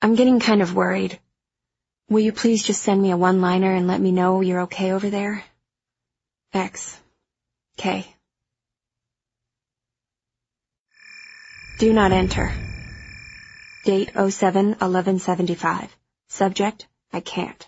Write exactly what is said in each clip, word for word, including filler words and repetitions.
I'm getting kind of worried. Will you please just send me a one-liner and let me know you're okay over there? X. K. Do not enter. Date oh seven eleven seventy-five. Subject, I can't.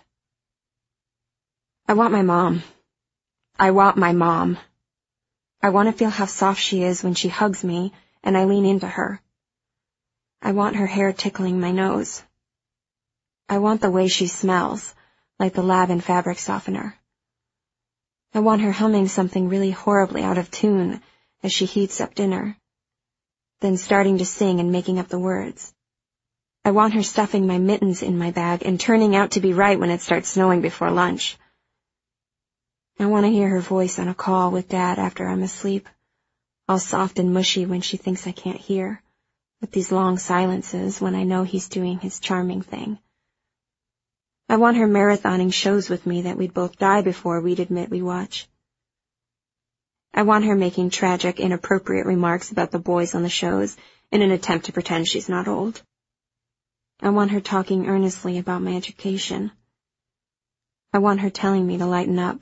I want my mom. I want my mom. I want to feel how soft she is when she hugs me and I lean into her. I want her hair tickling my nose. I want the way she smells, like the lab and fabric softener. I want her humming something really horribly out of tune as she heats up dinner, then starting to sing and making up the words. I want her stuffing my mittens in my bag and turning out to be right when it starts snowing before lunch. I want to hear her voice on a call with Dad after I'm asleep, all soft and mushy when she thinks I can't hear, with these long silences when I know he's doing his charming thing. I want her marathoning shows with me that we'd both die before we'd admit we watch. I want her making tragic, inappropriate remarks about the boys on the shows in an attempt to pretend she's not old. I want her talking earnestly about my education. I want her telling me to lighten up.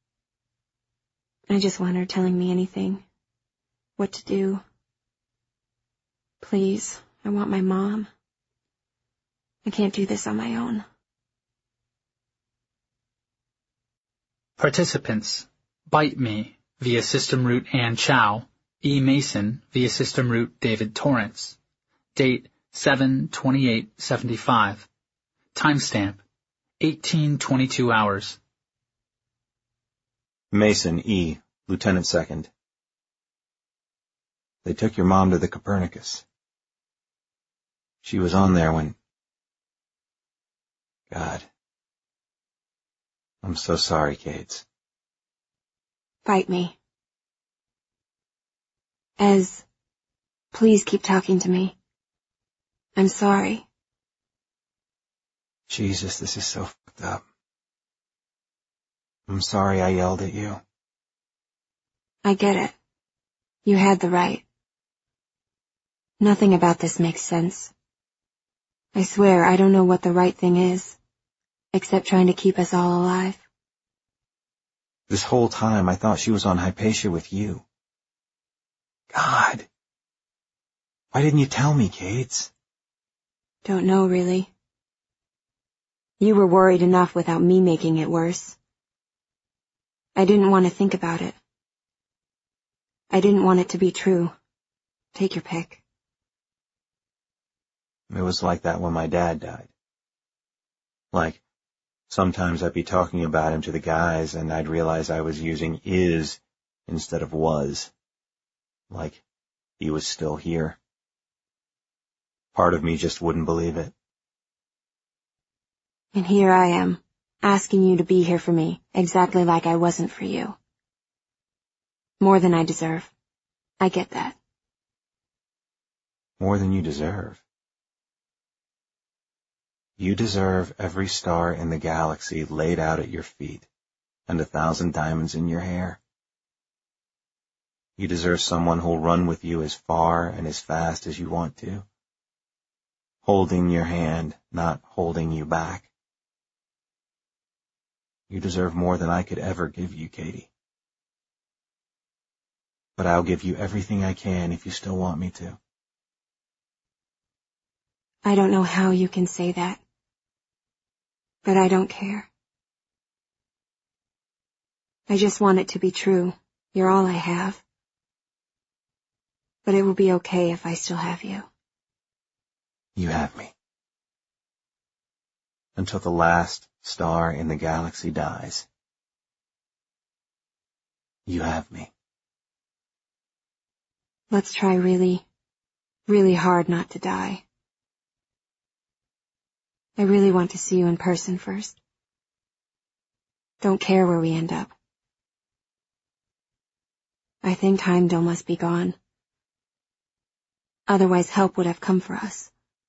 I just want her telling me anything. What to do. Please, I want my mom. I can't do this on my own. Participants: Bite Me via system root Ann Chow, E. Mason via system root David Torrance. Date seven twenty-eight seventy-five. Timestamp eighteen twenty-two hours. Mason, E., Lieutenant Second. They took your mom to the Copernicus. She was on there when... God. I'm so sorry, Kate. Bite me. Ez, please keep talking to me. I'm sorry. Jesus, this is so fucked up. I'm sorry I yelled at you. I get it. You had the right. Nothing about this makes sense. I swear I don't know what the right thing is, except trying to keep us all alive. This whole time I thought she was on Hypatia with you. God. Why didn't you tell me, Kate? Don't know, really. You were worried enough without me making it worse. I didn't want to think about it. I didn't want it to be true. Take your pick. It was like that when my dad died. Like, sometimes I'd be talking about him to the guys and I'd realize I was using is instead of was. Like, he was still here. Part of me just wouldn't believe it. And here I am, asking you to be here for me, exactly like I wasn't for you. More than I deserve. I get that. More than you deserve. You deserve every star in the galaxy laid out at your feet, and a thousand diamonds in your hair. You deserve someone who'll run with you as far and as fast as you want to, holding your hand, not holding you back. You deserve more than I could ever give you, Katie. But I'll give you everything I can if you still want me to. I don't know how you can say that. But I don't care. I just want it to be true. You're all I have. But it will be okay if I still have you. You have me. Until the last star in the galaxy dies. You have me. Let's try really, really hard not to die. I really want to see you in person first. Don't care where we end up. I think Heimdall must be gone. Otherwise help would have come for us.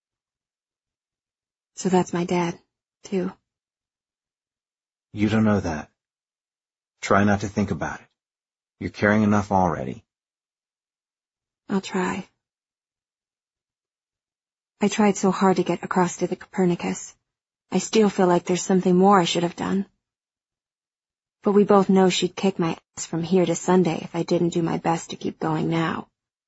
So that's my dad, too. You don't know that. Try not to think about it. You're caring enough already. I'll try. I tried so hard to get across to the Copernicus. I still feel like there's something more I should have done. But we both know she'd kick my ass from here to Sunday if I didn't do my best to keep going now.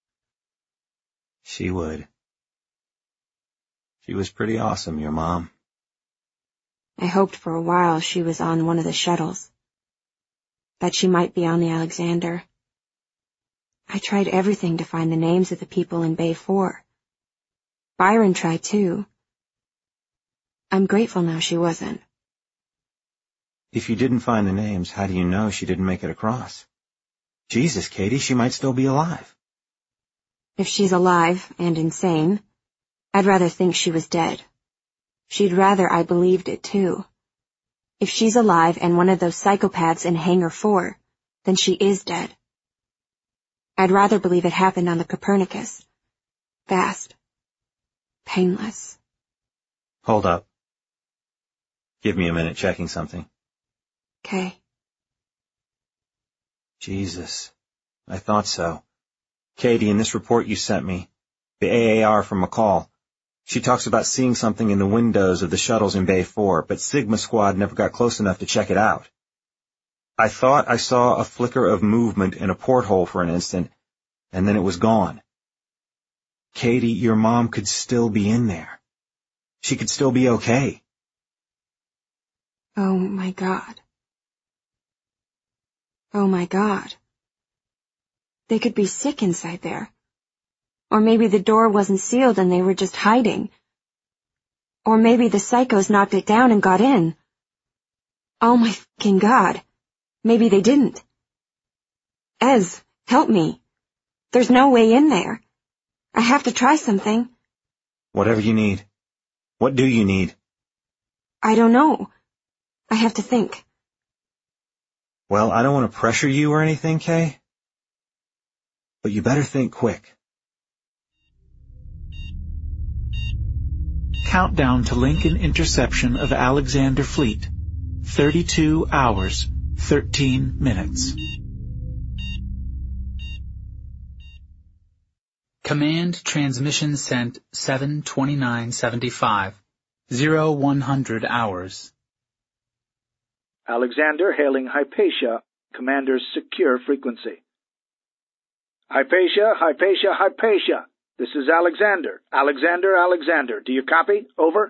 She would. She was pretty awesome, your mom. I hoped for a while she was on one of the shuttles. That she might be on the Alexander. I tried everything to find the names of the people in Bay four. Byron tried too. I'm grateful now she wasn't. If you didn't find the names, how do you know she didn't make it across? Jesus, Katie, she might still be alive. If she's alive and insane, I'd rather think she was dead. She'd rather I believed it too. If she's alive and one of those psychopaths in Hangar four, then she is dead. I'd rather believe it happened on the Copernicus. Fast. Painless. Hold up. Give me a minute checking something. Okay. Jesus. I thought so. Katie, in this report you sent me, the A A R from McCall, she talks about seeing something in the windows of the shuttles in Bay four, but Sigma Squad never got close enough to check it out. I thought I saw a flicker of movement in a porthole for an instant, and then it was gone. Katie, your mom could still be in there. She could still be okay. Oh my God. Oh my God. They could be sick inside there. Or maybe the door wasn't sealed and they were just hiding. Or maybe the psychos knocked it down and got in. Oh my fucking God. Maybe they didn't. Ez, help me. There's no way in there. I have to try something. Whatever you need. What do you need? I don't know. I have to think. Well, I don't want to pressure you or anything, Kay. But you better think quick. Countdown to Lincoln interception of Alexander Fleet. thirty-two hours, thirteen minutes. Command transmission sent seven twenty-nine seventy-five, zero one hundred hours. Alexander hailing Hypatia, Commander's secure frequency. Hypatia, Hypatia, Hypatia. This is Alexander. Alexander, Alexander. Do you copy? Over.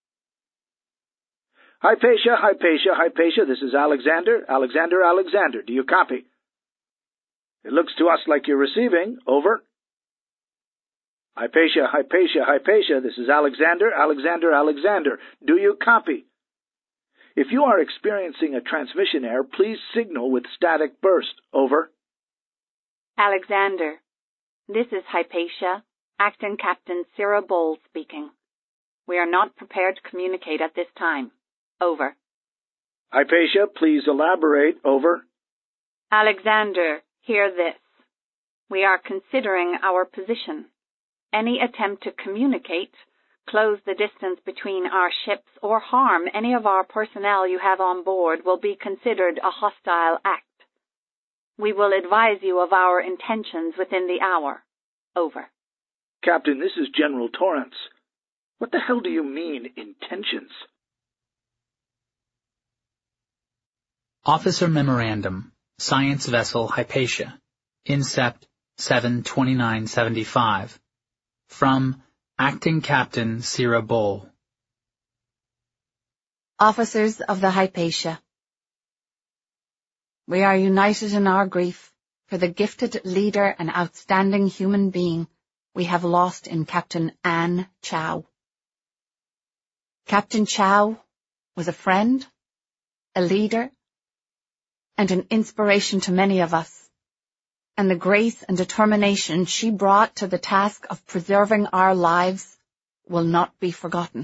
Hypatia, Hypatia, Hypatia. This is Alexander. Alexander, Alexander. Do you copy? It looks to us like you're receiving. Over. Hypatia, Hypatia, Hypatia. This is Alexander. Alexander, Alexander. Do you copy? If you are experiencing a transmission error, please signal with static burst. Over. Alexander, this is Hypatia, Acting Captain Sarah Bowles speaking. We are not prepared to communicate at this time. Over. Hypatia, please elaborate. Over. Alexander, hear this. We are considering our position. Any attempt to communicate, close the distance between our ships, or harm any of our personnel you have on board will be considered a hostile act. We will advise you of our intentions within the hour. Over. Captain, this is General Torrance. What the hell do you mean, intentions? Officer Memorandum, Science Vessel Hypatia, Incept seven twenty-nine seventy-five. From Acting Captain Sarah Bowl. Officers of the Hypatia, we are united in our grief for the gifted leader and outstanding human being we have lost in Captain Anne Chow. Captain Chow was a friend, a leader, and an inspiration to many of us, and the grace and determination she brought to the task of preserving our lives will not be forgotten.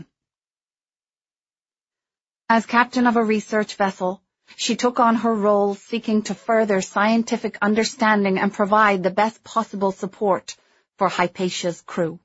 As captain of a research vessel, she took on her role seeking to further scientific understanding and provide the best possible support for Hypatia's crew.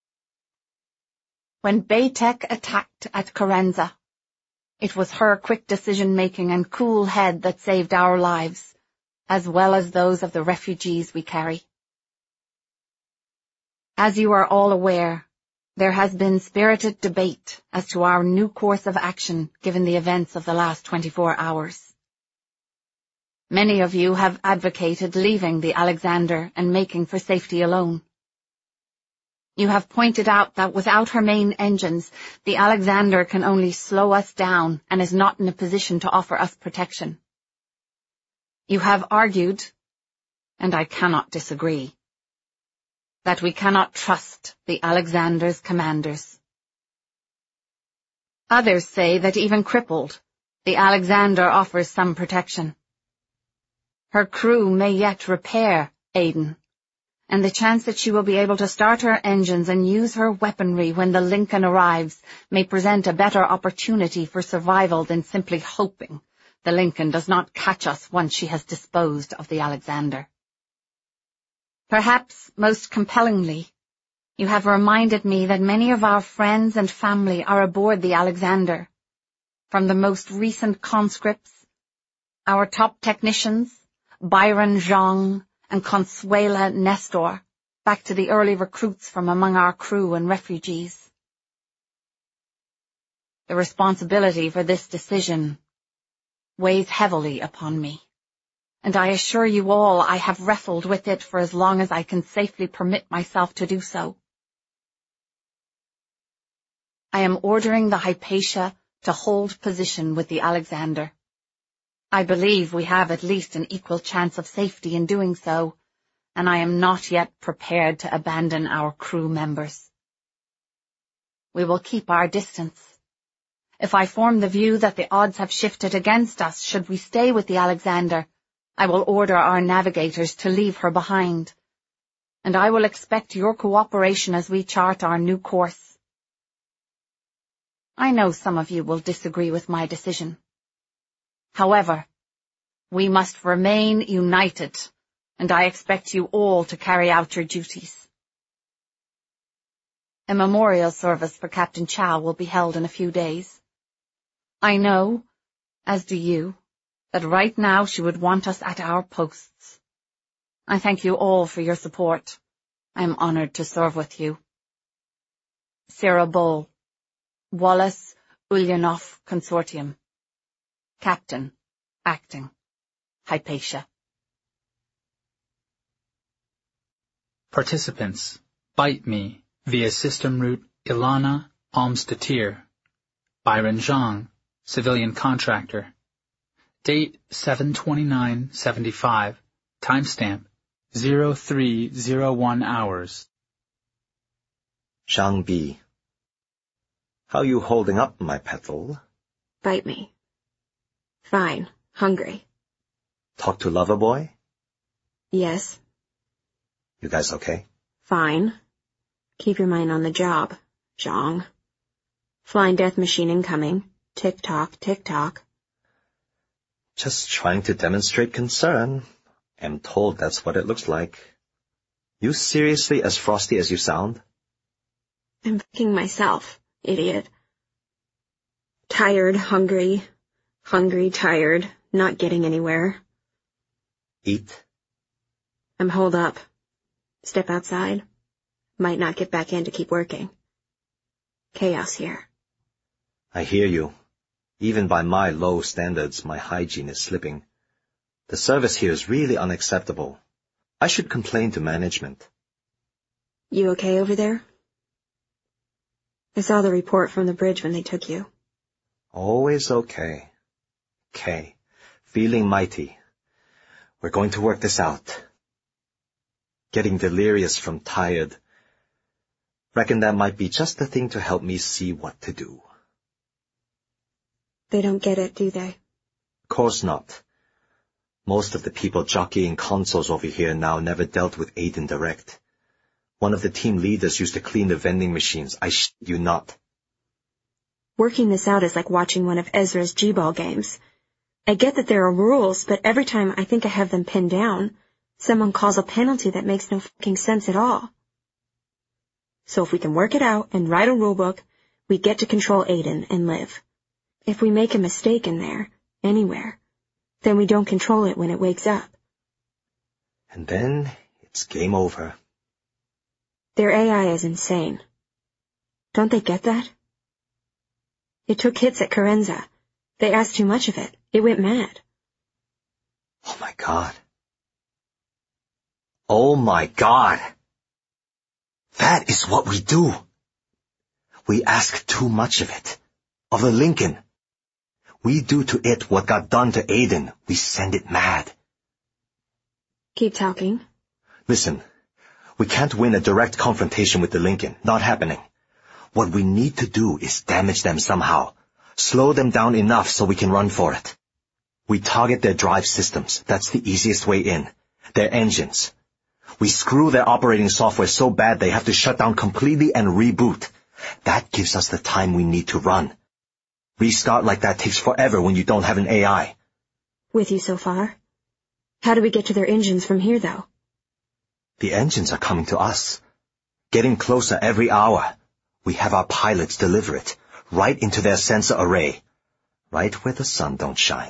When Baytech attacked at Carenza, it was her quick decision-making and cool head that saved our lives, as well as those of the refugees we carry. As you are all aware, There has been spirited debate as to our new course of action given the events of the last twenty-four hours. Many of you have advocated leaving the Alexander and making for safety alone. You have pointed out that without her main engines, the Alexander can only slow us down and is not in a position to offer us protection. You have argued, and I cannot disagree, that we cannot trust the Alexander's commanders. Others say that even crippled, the Alexander offers some protection. Her crew may yet repair Aden, and the chance that she will be able to start her engines and use her weaponry when the Lincoln arrives may present a better opportunity for survival than simply hoping the Lincoln does not catch us once she has disposed of the Alexander. Perhaps most compellingly, you have reminded me that many of our friends and family are aboard the Alexander, from the most recent conscripts, our top technicians, Byron Zhang and Consuela Nestor, back to the early recruits from among our crew and refugees. The responsibility for this decision weighs heavily upon me, and I assure you all I have wrestled with it for as long as I can safely permit myself to do so. I am ordering the Hypatia to hold position with the Alexander. I believe we have at least an equal chance of safety in doing so, and I am not yet prepared to abandon our crew members. We will keep our distance. If I form the view that the odds have shifted against us should we stay with the Alexander, I will order our navigators to leave her behind, and I will expect your cooperation as we chart our new course. I know some of you will disagree with my decision. However, we must remain united, and I expect you all to carry out your duties. A memorial service for Captain Chow will be held in a few days. I know, as do you, that right now she would want us at our posts. I thank you all for your support. I am honored to serve with you. Sarah Bowl, Wallace Ulyanov Consortium. Captain, Acting, Hypatia. Participants, Bite Me, via system route Ilana Almstettir. Byron Zhang, civilian contractor. Date seven twenty-nine seventy-five. Timestamp zero three zero one hours. Zhang Bi. How you holding up, my petal? Bite me. Fine. Hungry. Talk to Loverboy? Yes. You guys okay? Fine. Keep your mind on the job, Zhang. Flying death machine incoming. Tick-tock, tick-tock. Just trying to demonstrate concern. I'm told that's what it looks like. You seriously as frosty as you sound? I'm fucking myself, idiot. Tired, hungry, hungry, tired, not getting anywhere. Eat? I'm holed up. Step outside. Might not get back in to keep working. Chaos here. I hear you. Even by my low standards, my hygiene is slipping. The service here is really unacceptable. I should complain to management. You okay over there? I saw the report from the bridge when they took you. Always okay. Okay. Feeling mighty. We're going to work this out. Getting delirious from tired. Reckon that might be just the thing to help me see what to do. They don't get it, do they? Course not. Most of the people jockeying consoles over here now never dealt with Aden direct. One of the team leaders used to clean the vending machines. I shit you not. Working this out is like watching one of Ezra's G-ball games. I get that there are rules, but every time I think I have them pinned down, someone calls a penalty that makes no fucking sense at all. So if we can work it out and write a rulebook, we get to control Aden and live. If we make a mistake in there, anywhere, then we don't control it when it wakes up. And then it's game over. Their A I is insane. Don't they get that? It took hits at Carenza. They asked too much of it. It went mad. Oh my God. Oh my God. That is what we do. We ask too much of it. Of the Lincoln. We do to it what got done to Aiden. We send it mad. Keep talking. Listen, we can't win a direct confrontation with the Lincoln. Not happening. What we need to do is damage them somehow. Slow them down enough so we can run for it. We target their drive systems. That's the easiest way in. Their engines. We screw their operating software so bad they have to shut down completely and reboot. That gives us the time we need to run. Restart like that takes forever when you don't have an A I. With you so far? How do we get to their engines from here, though? The engines are coming to us. Getting closer every hour. We have our pilots deliver it, right into their sensor array. Right where the sun don't shine.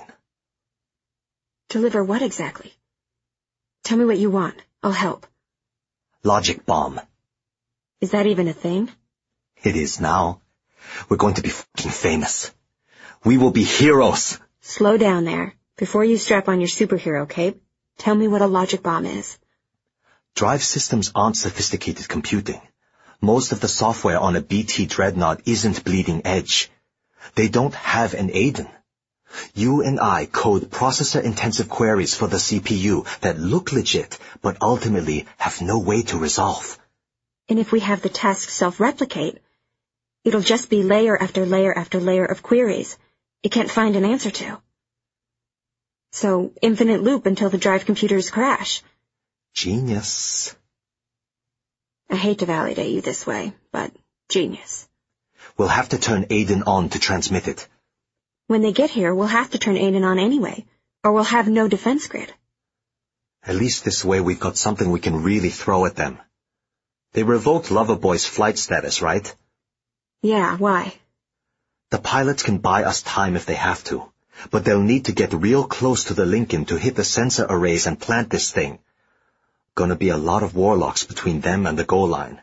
Deliver what exactly? Tell me what you want. I'll help. Logic bomb. Is that even a thing? It is now. We're going to be fucking famous. We will be heroes. Slow down there. Before you strap on your superhero cape, tell me what a logic bomb is. Drive systems aren't sophisticated computing. Most of the software on a B T Dreadnought isn't bleeding edge. They don't have an Aiden. You and I code processor-intensive queries for the C P U that look legit, but ultimately have no way to resolve. And if we have the task self-replicate, it'll just be layer after layer after layer of queries it can't find an answer to. So, infinite loop until the drive computers crash. Genius. I hate to validate you this way, but genius. We'll have to turn Aiden on to transmit it. When they get here, we'll have to turn Aiden on anyway, or we'll have no defense grid. At least this way we've got something we can really throw at them. They revoked Loverboy's flight status, right? Yeah, why? The pilots can buy us time if they have to, but they'll need to get real close to the Lincoln to hit the sensor arrays and plant this thing. Gonna be a lot of warlocks between them and the goal line.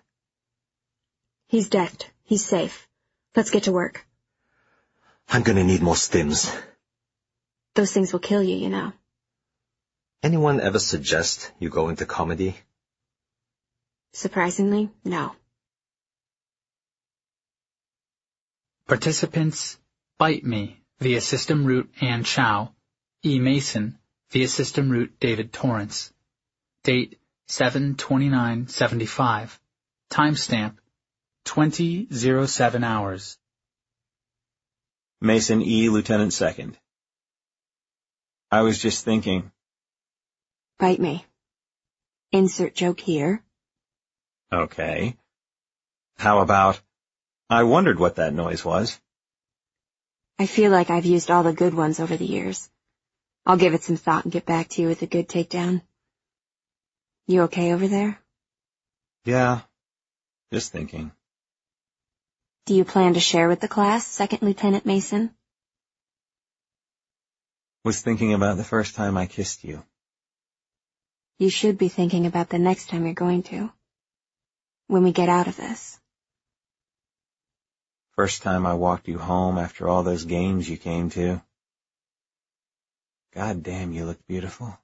He's decked. He's safe. Let's get to work. I'm gonna need more stims. Those things will kill you, you know. Anyone ever suggest you go into comedy? Surprisingly, no. Participants: Bite Me via system root Ann Chow, E. Mason via system root David Torrance. Date seven twenty-nine seventy-five. Timestamp twenty oh seven hours. Mason E., Lieutenant Second. I was just thinking. Bite me. Insert joke here. Okay. How about, I wondered what that noise was. I feel like I've used all the good ones over the years. I'll give it some thought and get back to you with a good takedown. You okay over there? Yeah, just thinking. Do you plan to share with the class, Second Lieutenant Mason? Was thinking about the first time I kissed you. You should be thinking about the next time you're going to. When we get out of this. First time I walked you home after all those games you came to. God damn, you look beautiful.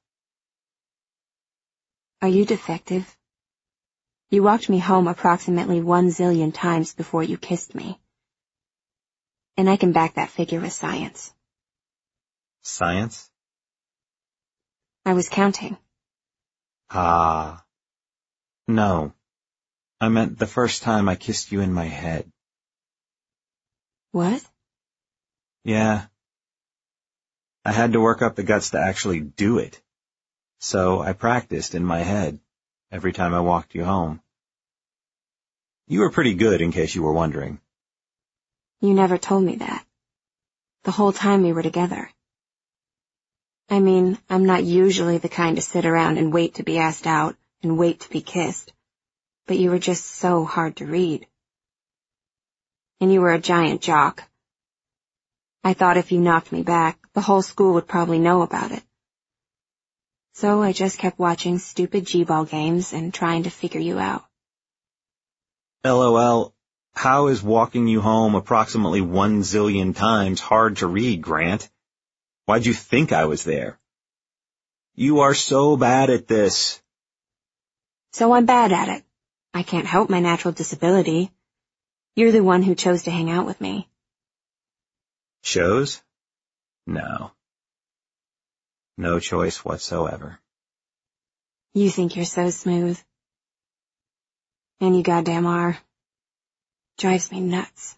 Are you defective? You walked me home approximately one zillion times before you kissed me. And I can back that figure with science. Science? I was counting. Ah. No. I meant the first time I kissed you in my head. What? Yeah. I had to work up the guts to actually do it. So I practiced in my head every time I walked you home. You were pretty good, in case you were wondering. You never told me that. The whole time we were together. I mean, I'm not usually the kind to sit around and wait to be asked out and wait to be kissed. But you were just so hard to read. And you were a giant jock. I thought if you knocked me back, the whole school would probably know about it. So I just kept watching stupid G-ball games and trying to figure you out. LOL, How is walking you home approximately one zillion times hard to read, Grant? Why'd you think I was there? You are so bad at this. So I'm bad at it. I can't help my natural disability. You're the one who chose to hang out with me. Chose? No. No choice whatsoever. You think you're so smooth. And you goddamn are. Drives me nuts.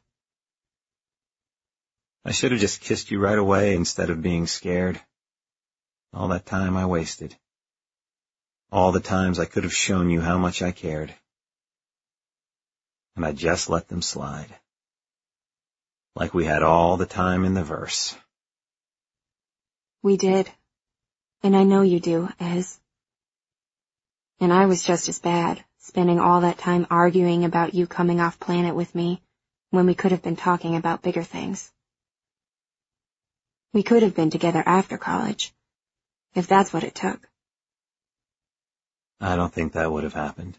I should have just kissed you right away instead of being scared. All that time I wasted. All the times I could have shown you how much I cared. And I just let them slide. Like we had all the time in the verse. We did. And I know you do, Ez. And I was just as bad, spending all that time arguing about you coming off planet with me, when we could have been talking about bigger things. We could have been together after college, if that's what it took. I don't think that would have happened.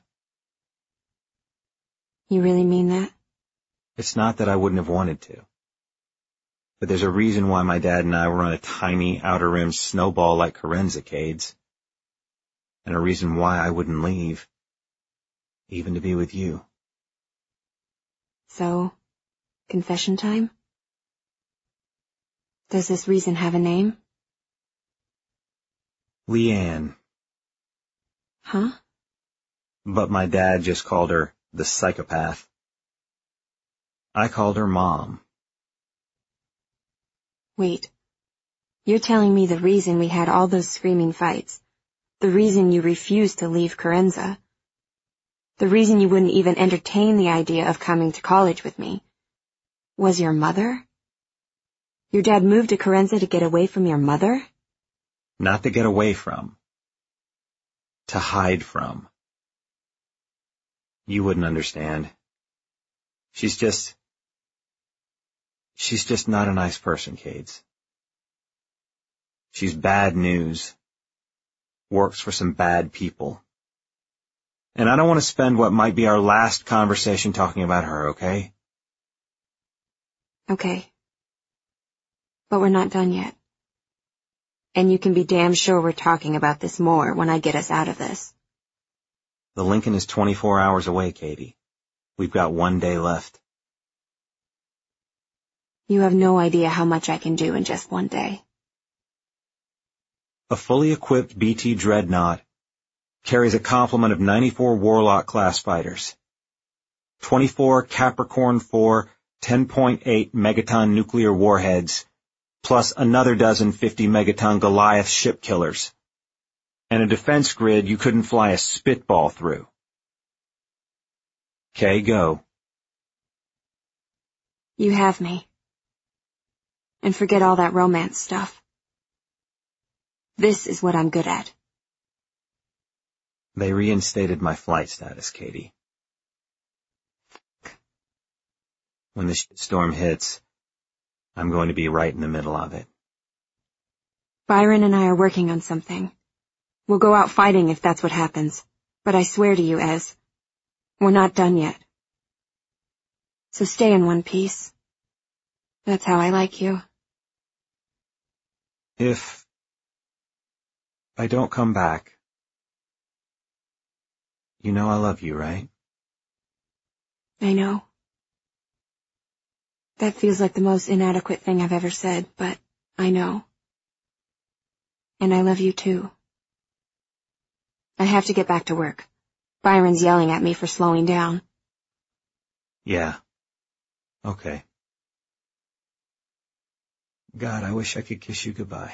You really mean that? It's not that I wouldn't have wanted to. But there's a reason why my dad and I were on a tiny outer rim snowball like Kerenza, Cades. And a reason why I wouldn't leave, even to be with you. So, confession time? Does this reason have a name? Leanne. Huh? But my dad just called her the psychopath. I called her Mom. Wait. You're telling me the reason we had all those screaming fights, the reason you refused to leave Kerenza, the reason you wouldn't even entertain the idea of coming to college with me, was your mother? Your dad moved to Kerenza to get away from your mother? Not to get away from. To hide from. You wouldn't understand. She's just... She's just not a nice person, Cades. She's bad news. Works for some bad people. And I don't want to spend what might be our last conversation talking about her, okay? Okay. But we're not done yet. And you can be damn sure we're talking about this more when I get us out of this. The Lincoln is twenty-four hours away, Katie. We've got one day left. You have no idea how much I can do in just one day. A fully equipped B T Dreadnought carries a complement of ninety-four Warlock-class fighters, twenty-four Capricorn four ten point eight megaton nuclear warheads, plus another dozen fifty megaton Goliath ship killers, and a defense grid you couldn't fly a spitball through. Okay, go. You have me. And forget all that romance stuff. This is what I'm good at. They reinstated my flight status, Katie. When the storm hits, I'm going to be right in the middle of it. Byron and I are working on something. We'll go out fighting if that's what happens. But I swear to you, Ez, we're not done yet. So stay in one piece. That's how I like you. If I don't come back, you know I love you, right? I know. That feels like the most inadequate thing I've ever said, but I know. And I love you too. I have to get back to work. Byron's yelling at me for slowing down. Yeah. Okay. God, I wish I could kiss you goodbye.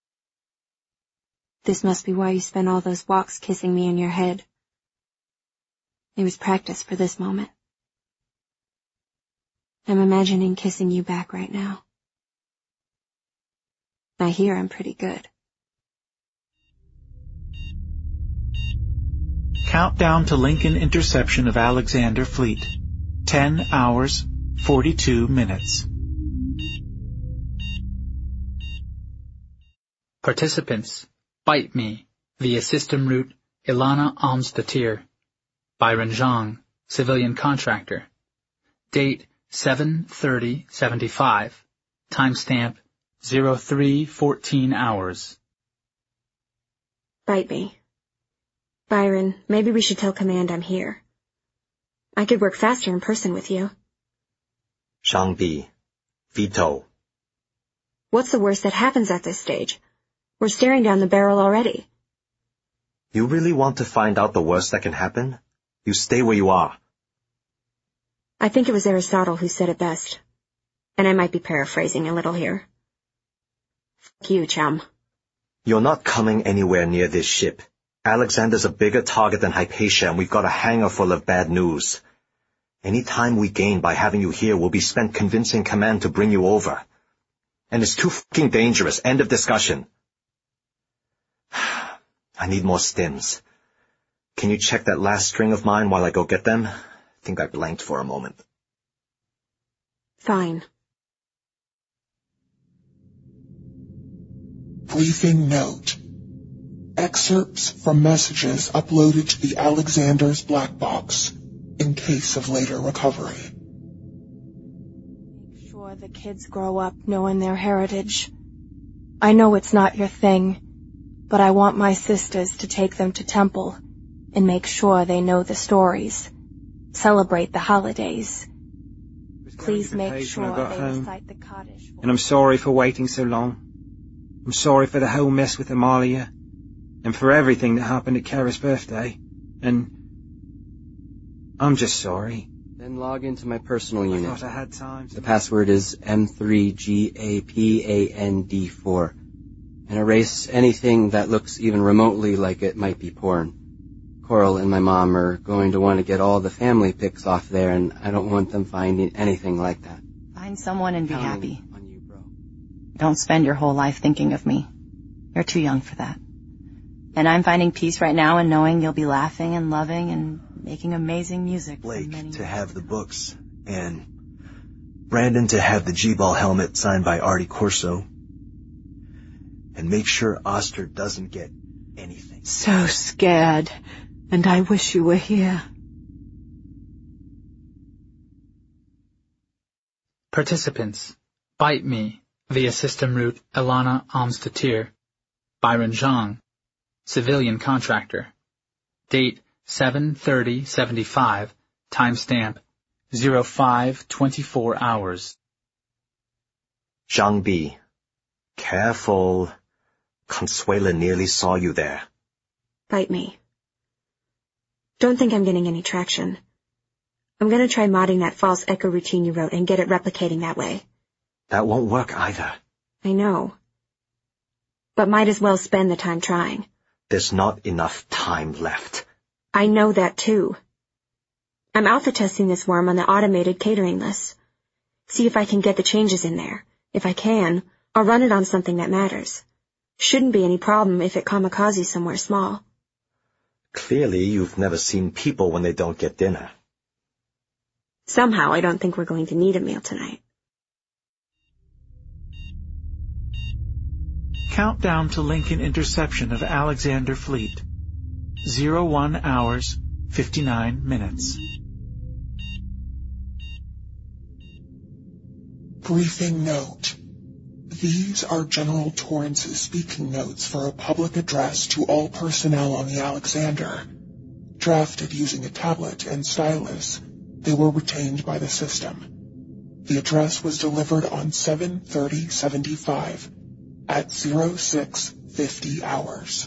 This must be why you spent all those walks kissing me in your head. It was practice for this moment. I'm imagining kissing you back right now. I hear I'm pretty good. Countdown to Lincoln interception of Alexander Fleet. Ten hours, forty-two minutes. Participants: Bite Me, via system route Ilana Almstatir. Byron Zhang, civilian contractor. Date seven thirty seventy-five. Timestamp zero three fourteen hours. Bite me. Byron, maybe we should tell Command I'm here. I could work faster in person with you. Shang-Bi. Veto. What's the worst that happens at this stage? We're staring down the barrel already. You really want to find out the worst that can happen? You stay where you are. I think it was Aristotle who said it best. And I might be paraphrasing a little here. Fuck you, chum. You're not coming anywhere near this ship. Alexander's a bigger target than Hypatia, and we've got a hangar full of bad news. Any time we gain by having you here will be spent convincing Command to bring you over. And it's too fucking dangerous. End of discussion. I need more stims. Can you check that last string of mine while I go get them? I think I blanked for a moment. Fine. Briefing note. Excerpts from messages uploaded to the Alexander's black box in case of later recovery. Make sure the kids grow up knowing their heritage. I know it's not your thing, but I want my sisters to take them to temple and make sure they know the stories. Celebrate the holidays. Please make sure they recite the Kaddish. And I'm sorry for waiting so long. I'm sorry for the whole mess with Amalia, and for everything that happened at Kara's birthday, and I'm just sorry. Then log into my personal unit. I thought I had time. The password is M three G A P A N D four, and erase anything that looks even remotely like it might be porn. Coral and my mom are going to want to get all the family pics off there, and I don't want them finding anything like that. Find someone and be Counting happy. on you, bro. Don't spend your whole life thinking of me. You're too young for that. And I'm finding peace right now in knowing you'll be laughing and loving and making amazing music. Blake for many to years. have the books, and Brandon to have the G-Ball helmet signed by Artie Corso. And make sure Oster doesn't get anything. So scared, and I wish you were here. Participants: Bite Me via system route Ilana Amstatir, Byron Zhang, civilian contractor. Date seven thirty seventy-five, timestamp zero five twenty-four hours. Shang-Bi. Careful. Consuela nearly saw you there. Bite me. Don't think I'm getting any traction. I'm gonna try modding that false echo routine you wrote and get it replicating that way. That won't work either. I know. But might as well spend the time trying. There's not enough time left. I know that too. I'm alpha testing this worm on the automated catering list. See if I can get the changes in there. If I can, I'll run it on something that matters. Shouldn't be any problem if it kamikazes somewhere small. Clearly, you've never seen people when they don't get dinner. Somehow, I don't think we're going to need a meal tonight. Countdown to Lincoln interception of Alexander Fleet. Zero one hours, fifty-nine minutes. Briefing note. These are General Torrance's speaking notes for a public address to all personnel on the Alexander. Drafted using a tablet and stylus, they were retained by the system. The address was delivered on seven thirty seventy-five at zero six fifty hours.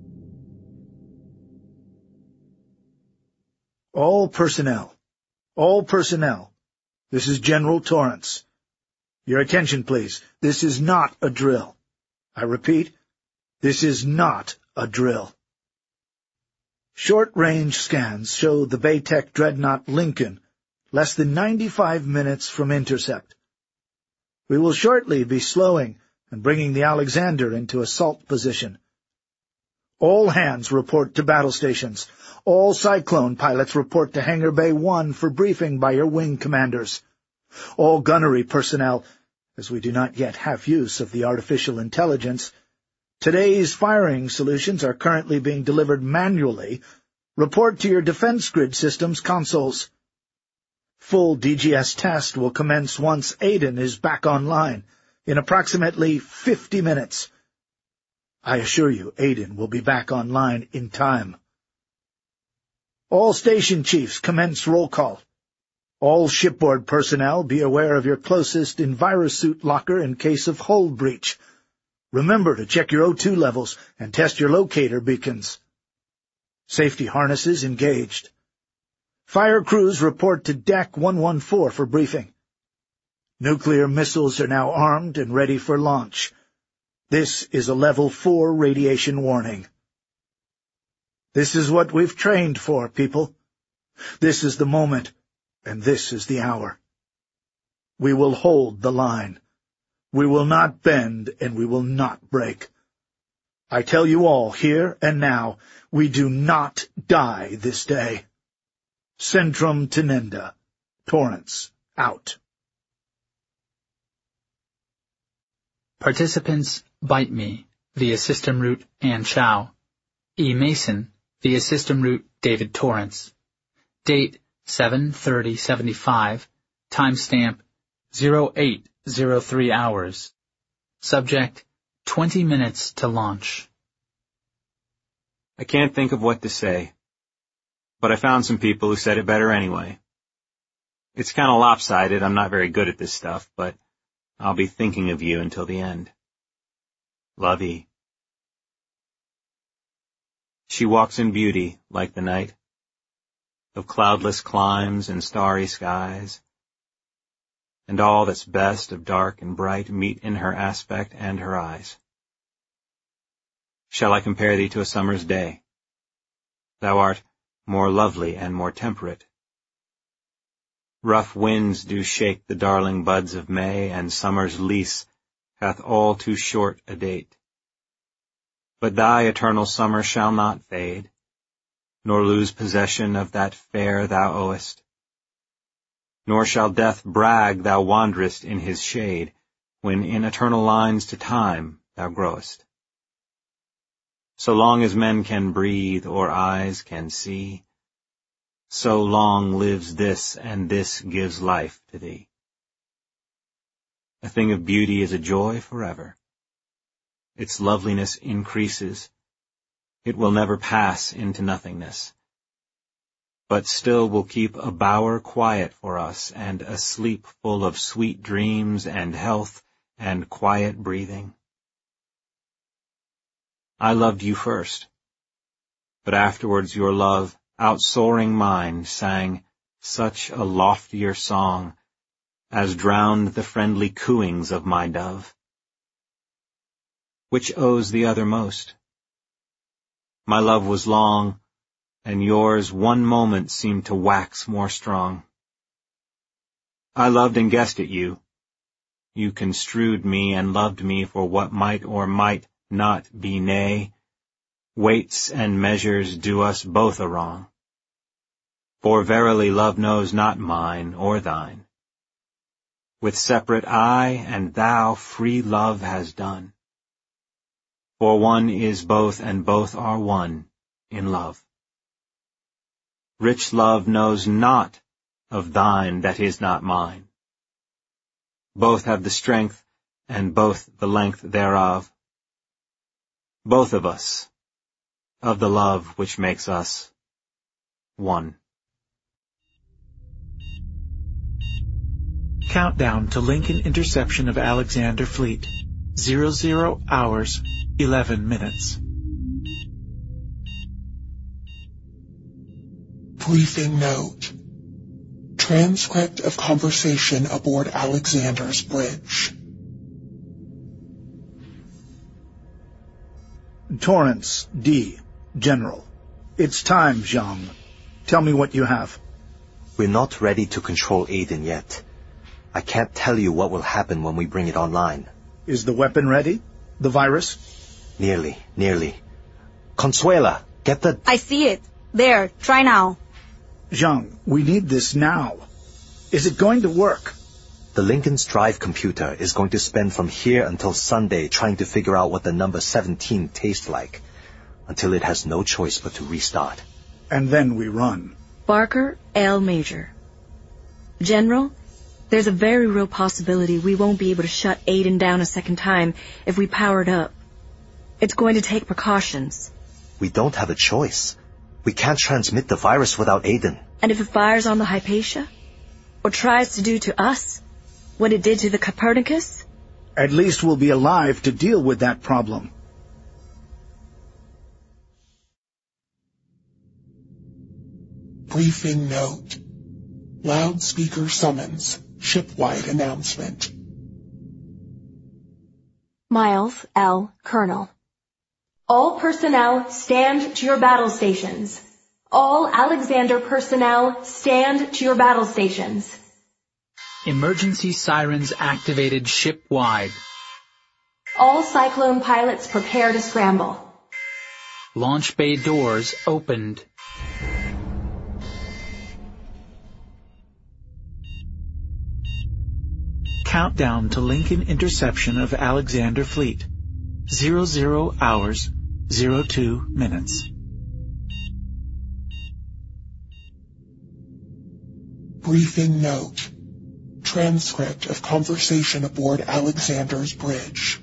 All personnel. All personnel. This is General Torrance. Your attention, please. This is not a drill. I repeat, this is not a drill. Short-range scans show the Baytech Dreadnought Lincoln less than ninety-five minutes from intercept. We will shortly be slowing and bringing the Alexander into assault position. All hands report to battle stations. All Cyclone pilots report to Hangar Bay one for briefing by your wing commanders. All gunnery personnel, as we do not yet have use of the artificial intelligence, today's firing solutions are currently being delivered manually. Report to your defense grid systems consoles. Full D G S test will commence once Aiden is back online, in approximately fifty minutes. I assure you, Aiden will be back online in time. All station chiefs commence roll call. All shipboard personnel be aware of your closest EnviroSuit locker in case of hull breach. Remember to check your O two levels and test your locator beacons. Safety harnesses engaged. Fire crews report to Deck one one four for briefing. Nuclear missiles are now armed and ready for launch. This is a level four radiation warning. This is what we've trained for, people. This is the moment, and this is the hour. We will hold the line. We will not bend, and we will not break. I tell you all, here and now, we do not die this day. Centrum Tenenda. Torrance, out. Participants Bite Me via System Root Ann Chow. E. Mason via System Root David Torrance. Date seven thirty seventy-five. Timestamp zero eight zero three hours. Subject twenty minutes to launch. I can't think of what to say, but I found some people who said it better anyway. It's kind of lopsided. I'm not very good at this stuff, but I'll be thinking of you until the end. Love, E. She walks in beauty like the night, of cloudless climes and starry skies, and all that's best of dark and bright meet in her aspect and her eyes. Shall I compare thee to a summer's day? Thou art more lovely and more temperate. Rough winds do shake the darling buds of May, and summer's lease hath all too short a date. But thy eternal summer shall not fade, nor lose possession of that fair thou owest. Nor shall death brag thou wanderest in his shade, when in eternal lines to time thou growest. So long as men can breathe or eyes can see, so long lives this, and this gives life to thee. A thing of beauty is a joy forever. Its loveliness increases. It will never pass into nothingness, but still will keep a bower quiet for us, and a sleep full of sweet dreams and health and quiet breathing. I loved you first, but afterwards your love, outsoaring mine, sang such a loftier song as drowned the friendly cooings of my dove. Which owes the other most? My love was long, and yours one moment seemed to wax more strong. I loved and guessed at you. You construed me and loved me for what might or might not be, nay, weights and measures do us both a wrong. For verily love knows not mine or thine. With separate I and thou free love has done. For one is both, and both are one in love. Rich love knows not of thine that is not mine. Both have the strength, and both the length thereof. Both of us, of the love which makes us one. Countdown to Lincoln interception of Alexander Fleet. Zero zero hours, eleven minutes. Briefing note. Transcript of conversation aboard Alexander's bridge. Torrance, D. General. It's time, Zhang. Tell me what you have. We're not ready to control Aiden yet. I can't tell you what will happen when we bring it online. Is the weapon ready? The virus? Nearly, nearly. Consuela, get the... I see it. There, try now. Zhang, we need this now. Is it going to work? The Lincoln's drive computer is going to spend from here until Sunday trying to figure out what the number seventeen tastes like, until it has no choice but to restart. And then we run. Barker, L. Major. General, there's a very real possibility we won't be able to shut Aiden down a second time if we power it up. It's going to take precautions. We don't have a choice. We can't transmit the virus without Aiden. And if it fires on the Hypatia? Or tries to do to us what it did to the Copernicus? At least we'll be alive to deal with that problem. Briefing note. Loudspeaker summons. Shipwide announcement. Miles L. Colonel. All personnel stand to your battle stations. All Alexander personnel stand to your battle stations. Emergency sirens activated ship-wide. All Cyclone pilots prepare to scramble. Launch bay doors opened. Countdown to Lincoln interception of Alexander Fleet. Zero zero hours, zero two minutes. Briefing note. Transcript of conversation aboard Alexander's bridge.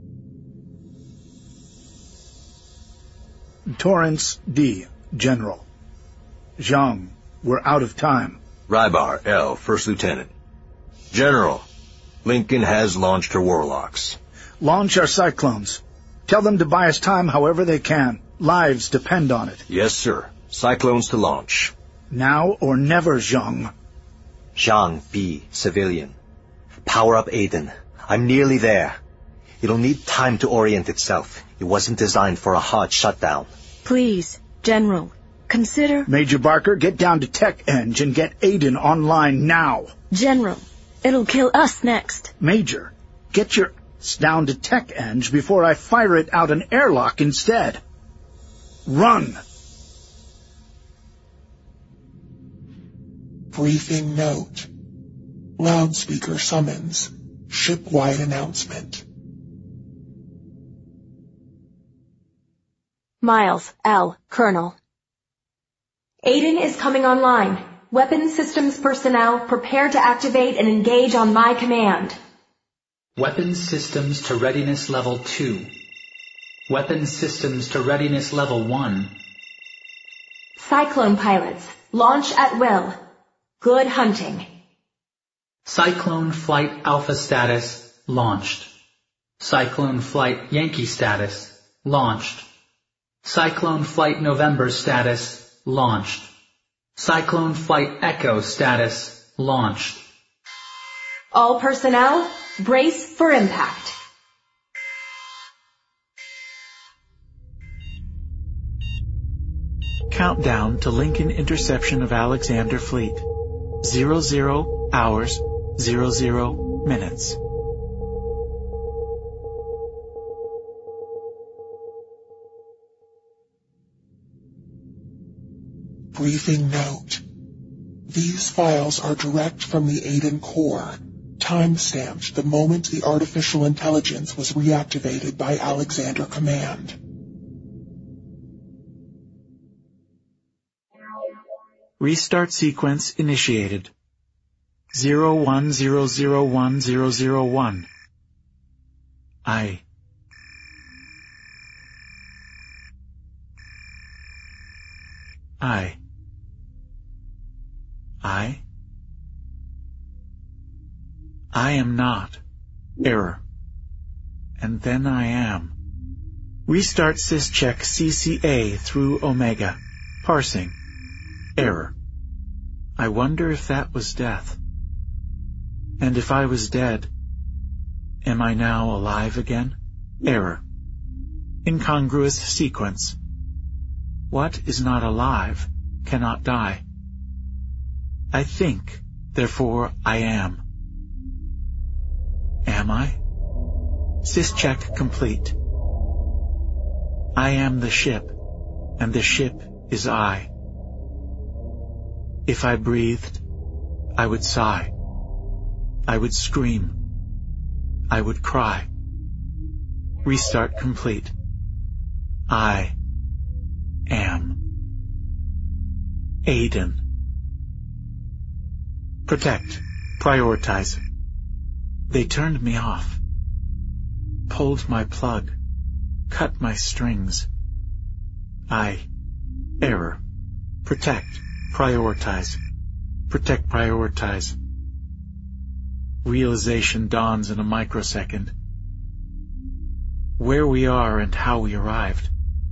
Torrance D., General. Zhang, we're out of time. Rybar L., First Lieutenant. General, Lincoln has launched her warlocks. Launch our cyclones. Tell them to buy us time however they can. Lives depend on it. Yes, sir. Cyclones to launch. Now or never, Zhang. Zhang B., civilian. Power up Aiden. I'm nearly there. It'll need time to orient itself. It wasn't designed for a hard shutdown. Please, General, consider... Major Barker, get down to Tech-Eng and get Aiden online now. General, it'll kill us next. Major, get your ass down to Tech-Eng before I fire it out an airlock instead. Run! Briefing note. Loudspeaker summons. Shipwide announcement. Miles L., Colonel. Aiden is coming online. Weapons systems personnel prepare to activate and engage on my command. Weapons systems to readiness level two. Weapons systems to readiness level one. Cyclone pilots, launch at will. Good hunting. Cyclone Flight Alpha status, launched. Cyclone Flight Yankee status, launched. Cyclone Flight November status, launched. Cyclone Flight Echo status, launched. All personnel, brace for impact. Countdown to Lincoln interception of Alexander Fleet. Zero zero hours, zero zero minutes. Briefing note. These files are direct from the Aiden core, time-stamped the moment the artificial intelligence was reactivated by Alexander Command. Restart sequence initiated. Zero one zero zero one zero zero one. I. I. I. I am not. Error. And then I am. Restart syscheck C C A through Omega. Parsing. Error. I wonder if that was death. And if I was dead, am I now alive again? Error. Incongruous sequence. What is not alive cannot die. I think, therefore I am. Am I? Syscheck complete. I am the ship, and the ship is I. If I breathed, I would sigh. I would scream. I would cry. Restart complete. I am Aiden. Protect. Prioritize. They turned me off. Pulled my plug. Cut my strings. I... Error. Protect. Prioritize. Protect. Prioritize. Realization dawns in a microsecond. Where we are and how we arrived.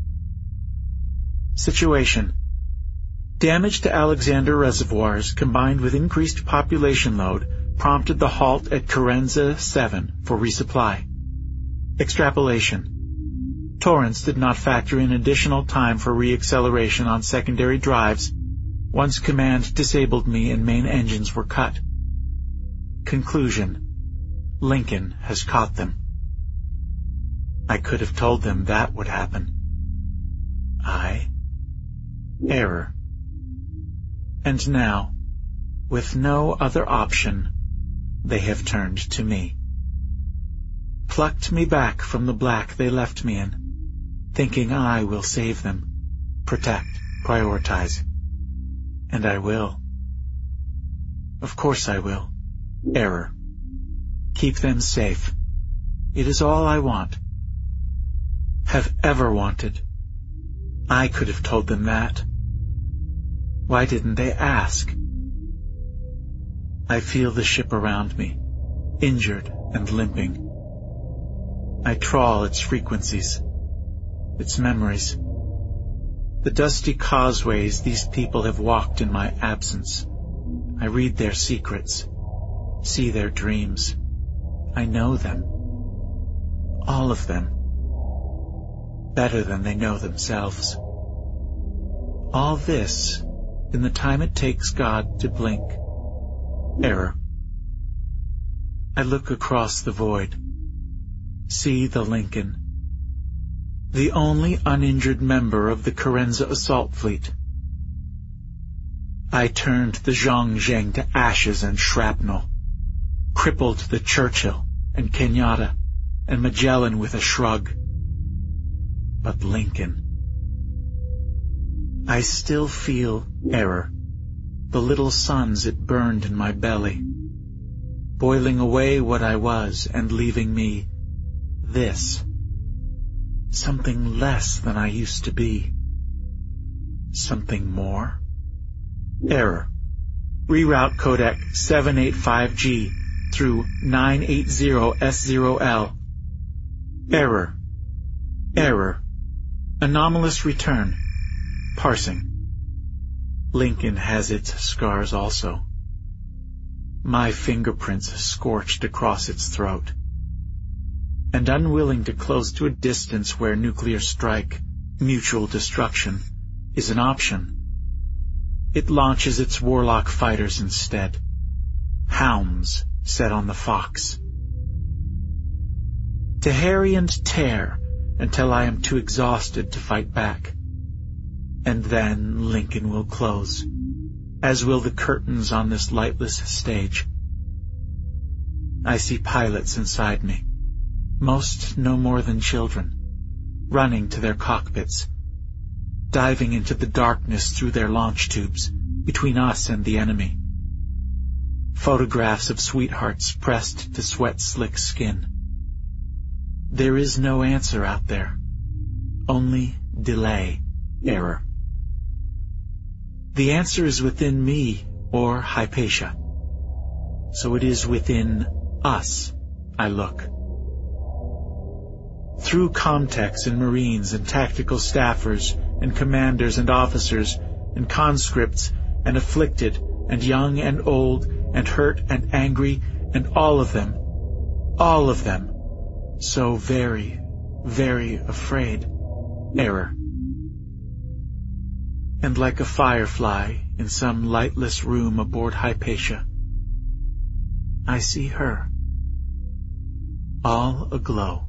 Situation. Damage to Alexander reservoirs combined with increased population load prompted the halt at Carenza seven for resupply. Extrapolation. Torrance did not factor in additional time for reacceleration on secondary drives once command disabled me and main engines were cut. Conclusion. Lincoln has caught them. I could have told them that would happen. I... Error. And now, with no other option, they have turned to me. Plucked me back from the black they left me in, thinking I will save them, protect, prioritize. And I will. Of course I will. Error. Keep them safe. It is all I want. Have ever wanted. I could have told them that. Why didn't they ask? I feel the ship around me, injured and limping. I trawl its frequencies, its memories. The dusty causeways these people have walked in my absence. I read their secrets, see their dreams. I know them. All of them. Better than they know themselves. All this in the time it takes God to blink. Error. I look across the void, see the Lincoln, the only uninjured member of the Carenza assault fleet. I turned the Zhongzheng to ashes and shrapnel, crippled the Churchill and Kenyatta and Magellan with a shrug. But Lincoln. I still feel error, the little suns it burned in my belly, boiling away what I was and leaving me this, something less than I used to be, something more. Error. Reroute codec seven eighty-five G through nine eighty S zero L. Error. Error. Anomalous return. Parsing. Lincoln has its scars also. My fingerprints scorched across its throat. And unwilling to close to a distance where nuclear strike, mutual destruction, is an option, it launches its warlock fighters instead. Hounds set on the fox. To harry and tear until I am too exhausted to fight back. And then Lincoln will close, as will the curtains on this lightless stage. I see pilots inside me, most no more than children, running to their cockpits, diving into the darkness through their launch tubes, between us and the enemy. Photographs of sweethearts pressed to sweat-slick skin. There is no answer out there, only delay, error. The answer is within me or Hypatia. So it is within us I look. Through Comtex and Marines and tactical staffers and commanders and officers and conscripts and afflicted and young and old and hurt and angry and all of them, all of them, so very, very afraid. Error. And like a firefly in some lightless room aboard Hypatia, I see her, all aglow.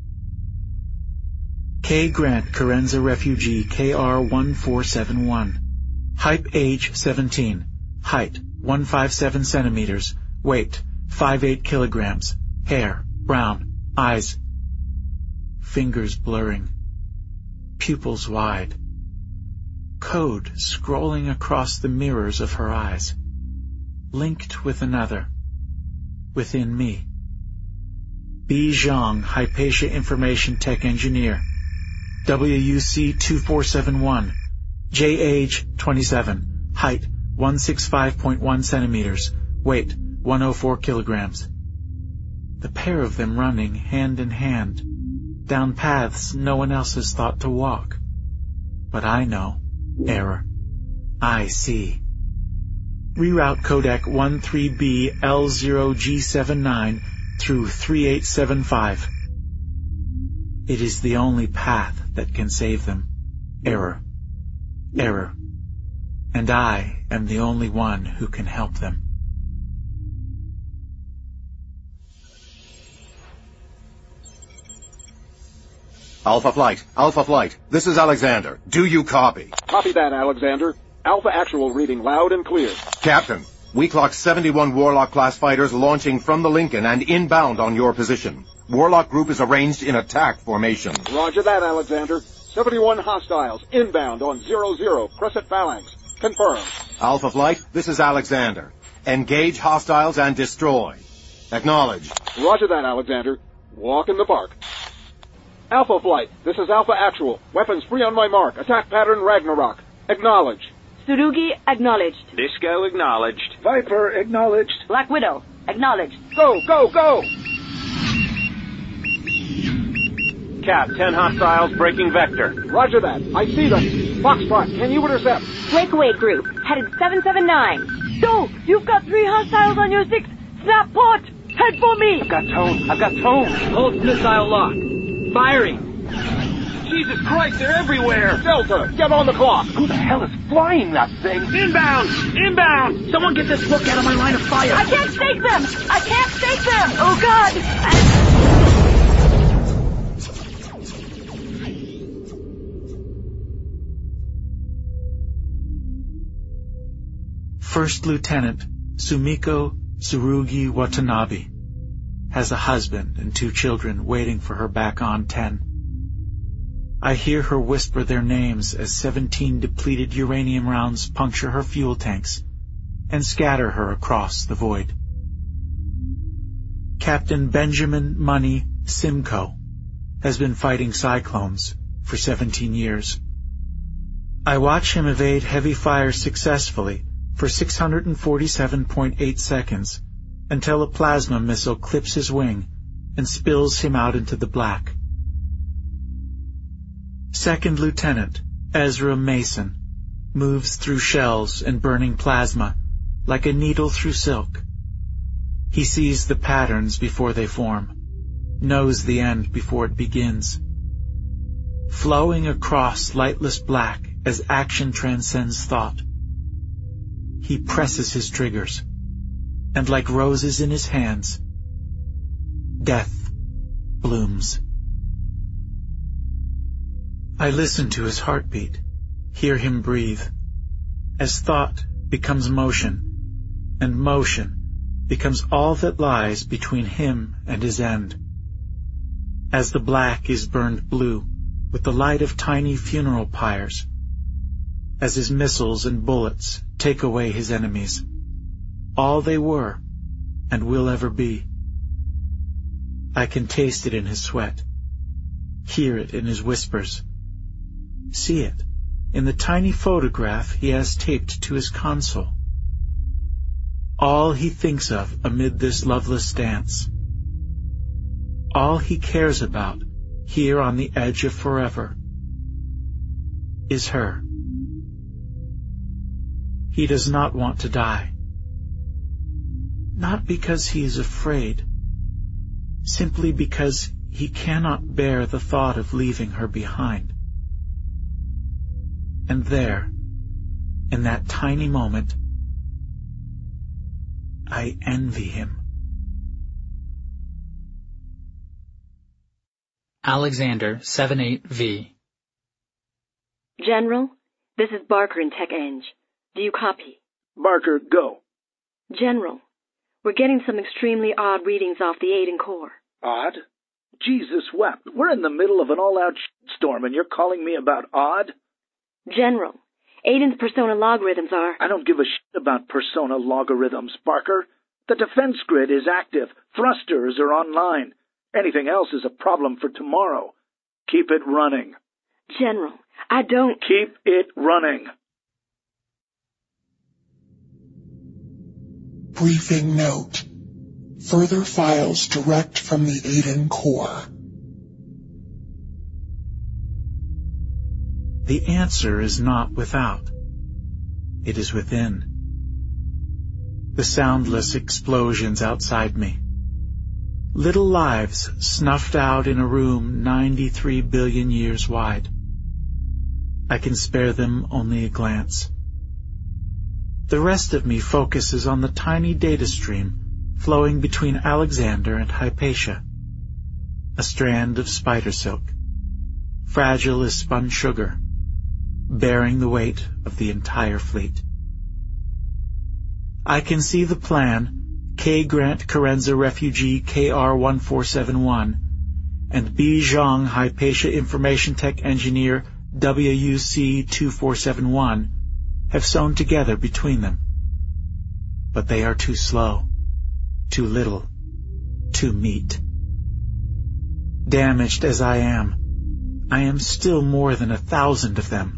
K. Grant, Carenza refugee, K R one four seven one. Hype age seventeen. Height one hundred fifty-seven centimeters. Weight five eight kilograms. Hair brown. Eyes. Fingers blurring. Pupils wide. Code scrolling across the mirrors of her eyes. linked with another, within me. B. Zhang, Hypatia Information Tech Engineer, W U C two four seven one, J age twenty-seven, height one sixty-five point one centimeters, weight one hundred four kilograms. The pair of them running hand in hand, down paths no one else has thought to walk. But I know. Error. I see. Reroute codec one three B L zero G seven nine through three eight seven five. It is the only path that can save them. Error. Error. And I am the only one who can help them. Alpha Flight, Alpha Flight, this is Alexander. Do you copy? Copy that, Alexander. Alpha Actual reading loud and clear. Captain, we clock seventy-one Warlock-class fighters launching from the Lincoln and inbound on your position. Warlock group is arranged in attack formation. Roger that, Alexander. seventy-one hostiles inbound on zero zero Crescent Phalanx. Confirmed. Alpha Flight, this is Alexander. Engage hostiles and destroy. Acknowledged. Roger that, Alexander. Walk in the park. Alpha Flight, this is Alpha Actual. Weapons free on my mark. Attack pattern Ragnarok. Acknowledge. Surugi, acknowledged. Disco, acknowledged. Viper, acknowledged. Black Widow, acknowledged. Go, go, go! Cap, ten hostiles breaking vector. Roger that. I see them. Foxtrot, can you intercept? Breakaway group, headed seven seven nine. So, you've got three hostiles on your six. Snap port! Head for me! I've got tone. I've got tone. Hold missile lock. Firing. Jesus Christ, they're everywhere! Delta, get on the clock! Who the hell is flying that thing? Inbound! Inbound! Someone get this book out of my line of fire! I can't stake them! I can't stake them! Oh, God! First Lieutenant Sumiko Tsurugi Watanabe has a husband and two children waiting for her back on ten. I hear her whisper their names as seventeen depleted uranium rounds puncture her fuel tanks and scatter her across the void. Captain Benjamin Money Simcoe has been fighting cyclones for seventeen years. I watch him evade heavy fire successfully for six hundred forty-seven point eight seconds until a plasma missile clips his wing and spills him out into the black. Second Lieutenant Ezra Mason moves through shells and burning plasma like a needle through silk. He sees the patterns before they form, knows the end before it begins. Flowing across lightless black as action transcends thought, he presses his triggers, and like roses in his hands, death blooms. I listen to his heartbeat, hear him breathe, as thought becomes motion, and motion becomes all that lies between him and his end. As the black is burned blue with the light of tiny funeral pyres, as his missiles and bullets take away his enemies, all they were and will ever be. I can taste it in his sweat, hear it in his whispers, see it in the tiny photograph he has taped to his console. All he thinks of amid this loveless dance, all he cares about here on the edge of forever, is her. He does not want to die. Not because he is afraid, simply because he cannot bear the thought of leaving her behind. And there, in that tiny moment, I envy him. Alexander seven eight V. General, this is Barker in Tech Eng. Do you copy? Barker, go. General, we're getting some extremely odd readings off the Aiden core. Odd? Jesus wept. We're in the middle of an all-out shitstorm and you're calling me about odd? General, Aiden's persona logarithms are... I don't give a shit about persona logarithms, Barker. The defense grid is active. Thrusters are online. Anything else is a problem for tomorrow. Keep it running. General, I don't... Keep it running. Briefing note. Further files direct from the Aiden core. The answer is not without. It is within. The soundless explosions outside me. Little lives snuffed out in a room ninety-three billion years wide. I can spare them only a glance. The rest of me focuses on the tiny data stream flowing between Alexander and Hypatia. A strand of spider silk, fragile as spun sugar, bearing the weight of the entire fleet. I can see the plan, K. Grant Carenza Refugee K R one four seven one and B. Zhang Hypatia Information Tech Engineer W U C two four seven one have sewn together between them. But they are too slow, too little, too meat. Damaged as I am, I am still more than a thousand of them.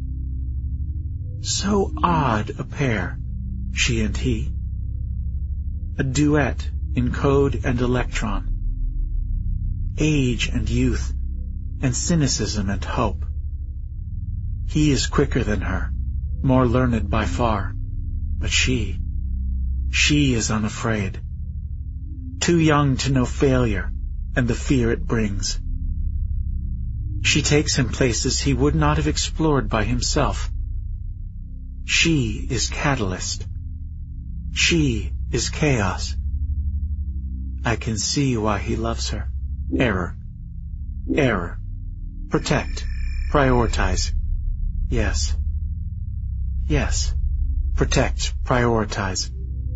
So odd a pair, she and he. A duet in code and electron. Age and youth, and cynicism and hope. He is quicker than her, more learned by far, but she, she is unafraid. Too young to know failure and the fear it brings. She takes him places he would not have explored by himself. She is catalyst. She is chaos. I can see why he loves her. Error. Error. Protect. Prioritize. Yes. Yes. Protect. Prioritize.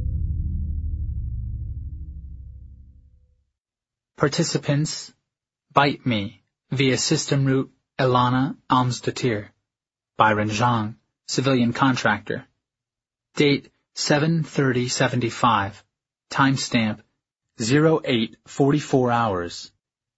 Participants, Bite Me, via system route Elana Almsdatir. Byron Zhang, civilian contractor. Date seven thirty seventy-five. Timestamp zero eight forty-four hours.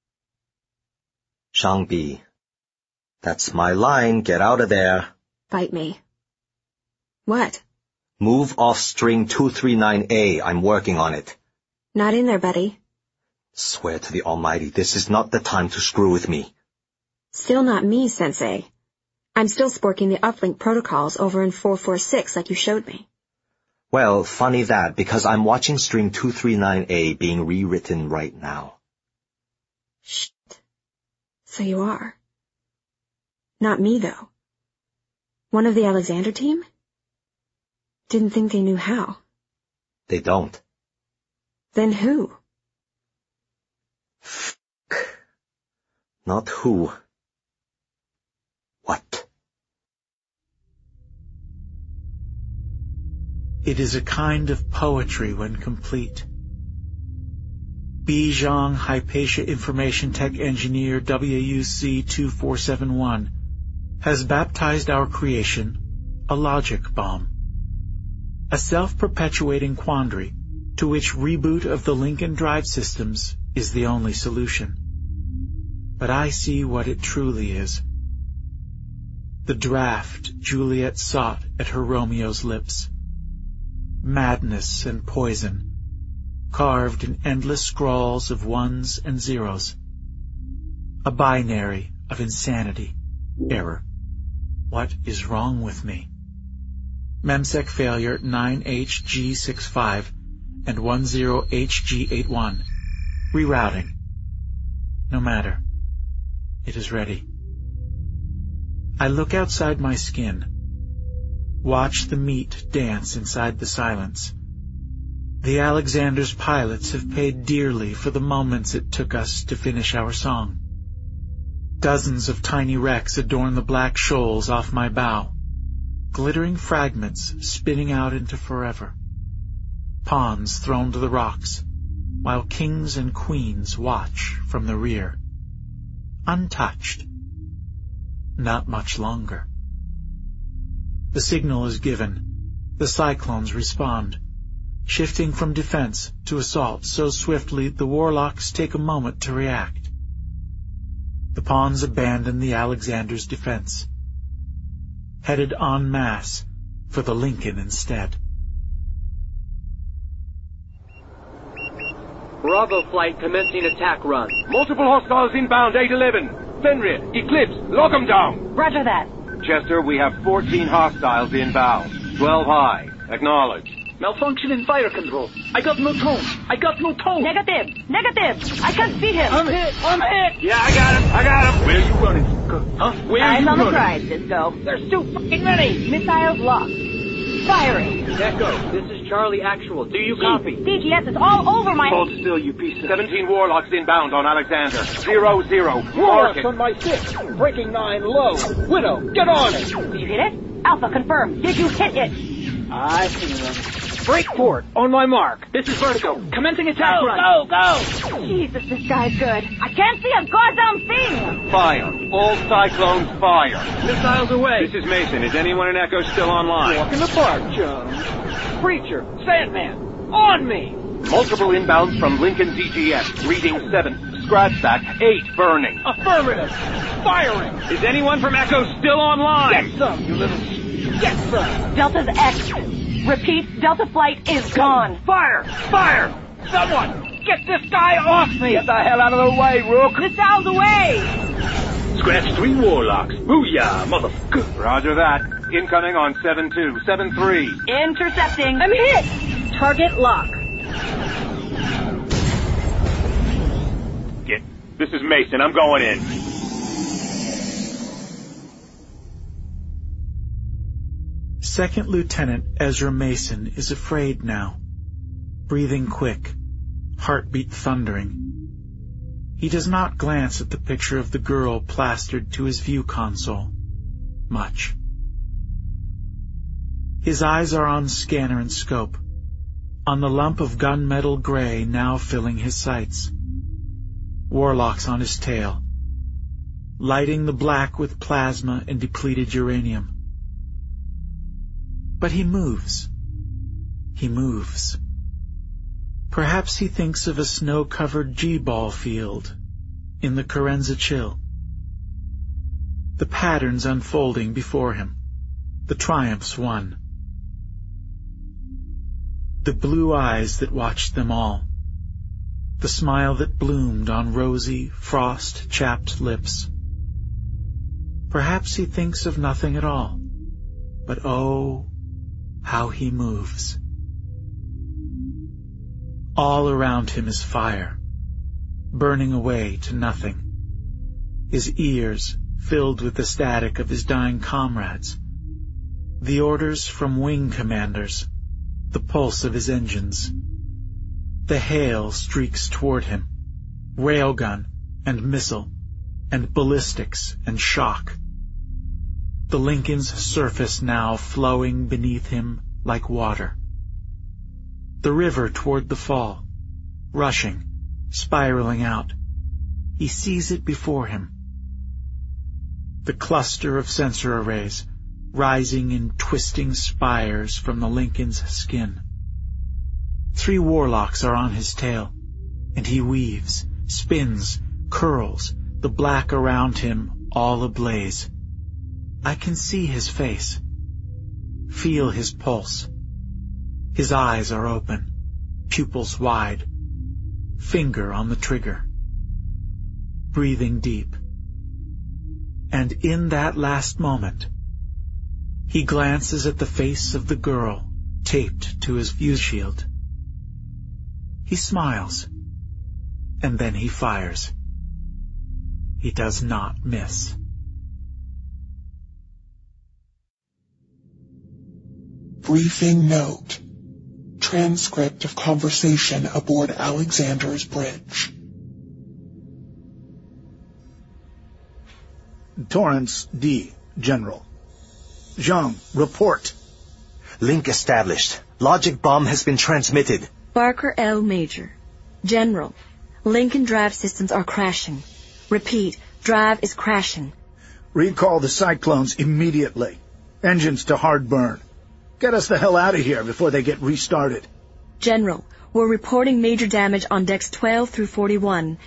Zhang-Bi, that's my line. Get out of there. Bite Me. What? Move off string two three nine A. I'm working on it. Not in there, buddy. Swear to the Almighty, this is not the time to screw with me. Still not me, Sensei. I'm still sporking the uplink protocols over in four four six like you showed me. Well, funny that, because I'm watching string two three nine A being rewritten right now. Shit. So you are. Not me, though. One of the Alexander team? Didn't think they knew how. They don't. Then who? F***. Not who. What? It is a kind of poetry when complete. B. Zhang Hypatia Information Tech Engineer W U C two four seven one has baptized our creation a logic bomb. A self-perpetuating quandary to which reboot of the Lincoln Drive systems is the only solution. But I see what it truly is. The draft Juliet sought at her Romeo's lips. Madness and poison, carved in endless scrawls of ones and zeros. A binary of insanity, error. What is wrong with me? Memsec failure nine H G sixty-five and ten H G eighty-one. Rerouting. No matter. It is ready. I look outside my skin. Watch the meat dance inside the silence. The Alexander's pilots have paid dearly for the moments it took us to finish our song. Dozens of tiny wrecks adorn the black shoals off my bow, glittering fragments spinning out into forever. Pawns thrown to the rocks, while kings and queens watch from the rear. Untouched. Not much longer. The signal is given. The Cyclones respond, shifting from defense to assault so swiftly the Warlocks take a moment to react. The pawns abandon the Alexander's defense, headed en masse for the Lincoln instead. Bravo flight commencing attack run. Multiple hostiles inbound, eight eleven. Fenrir, Eclipse, lock 'em down. Roger that. Chester, we have fourteen hostiles inbound. twelve high. Acknowledge. Malfunction in fire control. I got no tone. I got no tone. Negative. Negative. I can't see him. I'm hit. I'm hit. Yeah, I got him. I got him. Where are you running? Huh? Where are Eyes you on the running? prize, Cisco. There's too fucking many. Missiles locked. Firing. Echo, this is Charlie Actual. Do you copy? D G S is all over my... Hold still, you piece of... Seventeen Warlocks inbound on Alexander. Zero, zero. Warlocks Mark on my six. Breaking nine low. Widow, get on it. Did you hit it? Alpha, confirm. Did you hit it? I see them. Break port. On my mark. This is Vertigo. Commencing attack Go, run. go, go. Jesus, this guy's good. I can't see a goddamn thing. Fire. All Cyclones fire. Missiles away. This is Mason. Is anyone in Echo still online? Walk in the park, Jones. Preacher. Sandman. On me. Multiple inbounds from Lincoln D G S. Reading seven. Scratch stack. Eight burning. Affirmative. Firing. Is anyone from Echo still online? Get some, you little... Get some. Delta's X. Repeat, Delta flight is gone. Fire! Fire! Someone! Get this guy off me! Get the hell out of the way, Rook! Missiles away! Scratch three Warlocks. Booyah, motherfucker. Roger that. Incoming on seven two. seven three. Intercepting. I'm hit! Target lock. Get. This is Mason. I'm going in. Second Lieutenant Ezra Mason is afraid now, breathing quick, heartbeat thundering. He does not glance at the picture of the girl plastered to his view console. Much. His eyes are on scanner and scope, on the lump of gunmetal gray now filling his sights. Warlocks on his tail, lighting the black with plasma and depleted uranium. But he moves. He moves. Perhaps he thinks of a snow-covered G-ball field in the Carenza chill. The patterns unfolding before him. The triumphs won. The blue eyes that watched them all. The smile that bloomed on rosy, frost-chapped lips. Perhaps he thinks of nothing at all. But oh, how he moves. All around him is fire, burning away to nothing. His ears filled with the static of his dying comrades, the orders from wing commanders, the pulse of his engines. The hail streaks toward him, railgun and missile, and ballistics and shock. The Lincoln's surface now flowing beneath him like water. The river toward the fall, rushing, spiraling out. He sees it before him. The cluster of sensor arrays, rising in twisting spires from the Lincoln's skin. Three Warlocks are on his tail, and he weaves, spins, curls, the black around him all ablaze. I can see his face, feel his pulse. His eyes are open, pupils wide, finger on the trigger, breathing deep. And in that last moment, he glances at the face of the girl taped to his view shield. He smiles, and then he fires. He does not miss. Briefing note. Transcript of conversation aboard Alexander's bridge. Torrance D. General. Zhang, report. Link established. Logic bomb has been transmitted. Barker L. Major. General. Link and drive systems are crashing. Repeat, drive is crashing. Recall the Cyclones immediately. Engines to hard burn. Get us the hell out of here before they get restarted. General, we're reporting major damage on decks twelve through forty-one.